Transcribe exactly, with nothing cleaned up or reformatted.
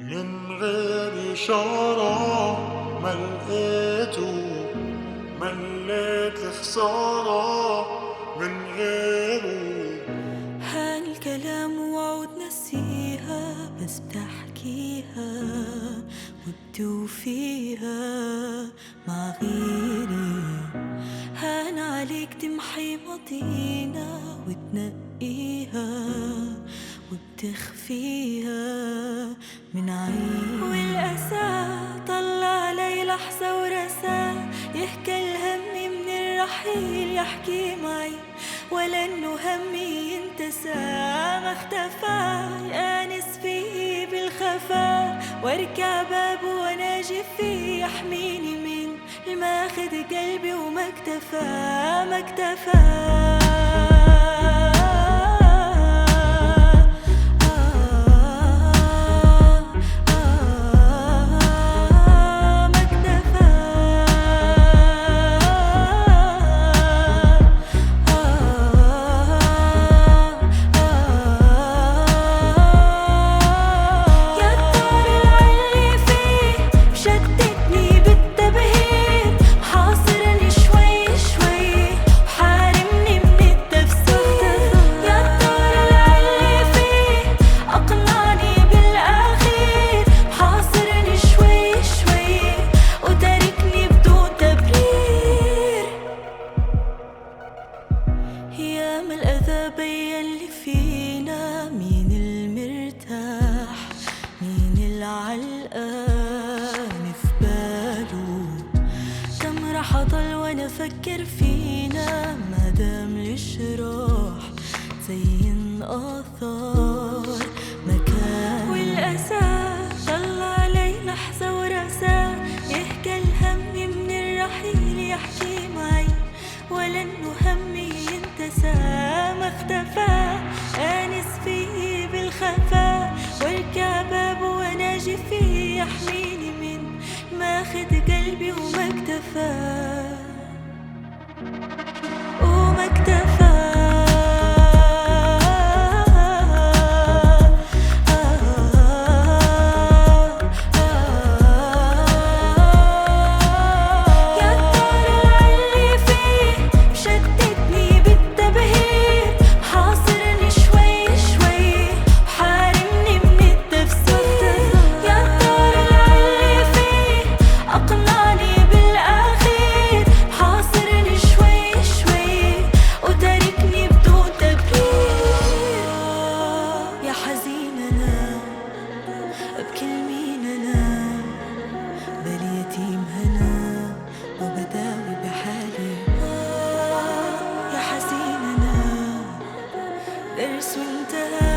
من غير إشارة ما لقيته، مليت الخسارة من غيره. هالكلام وعود نسيها، بس بتحكيها وبتوفيها مع غيري. هان عليك تمحي ماضينا وتنقيها وبتخفيها من عيني. والأسى طلع علي لحظة ورسى، يحكي الهم من الرحيل يحكي معي، ولا انه همي ينتسى ما اختفى. يانس فيه بالخفا واركع بابه واناجي فيه، يحميني من الماخذ قلبي وما اكتفى ما اكتفى. ياما الأذى بين اللي فينا، مين المرتاح مين العلقان في باله. كم رح أضل وأنا أفكر فينا مادام الجراح زين آثار مكان. والأسى طلع علي لحظة ورسى، يحكي الهم من الرحيل يحكي معي، ولا إنه همي ينتسى ما اختفى. آنس فيه بالخفا واركع بابه واناجي فيه، يحميني من ماخذ قلبي وما اكتفى وما اكتفى. أبكي لمين أنا بالي يتيم هنا وبداوي بحالي. يا حزين أنا درس وانتهى.